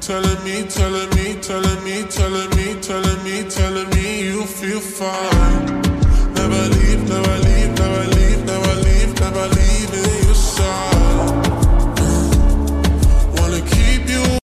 Telling me, telling me, telling me, telling me, telling me, telling me you feel fine. Never leave, never leave, never leave, never leave, never leaving you.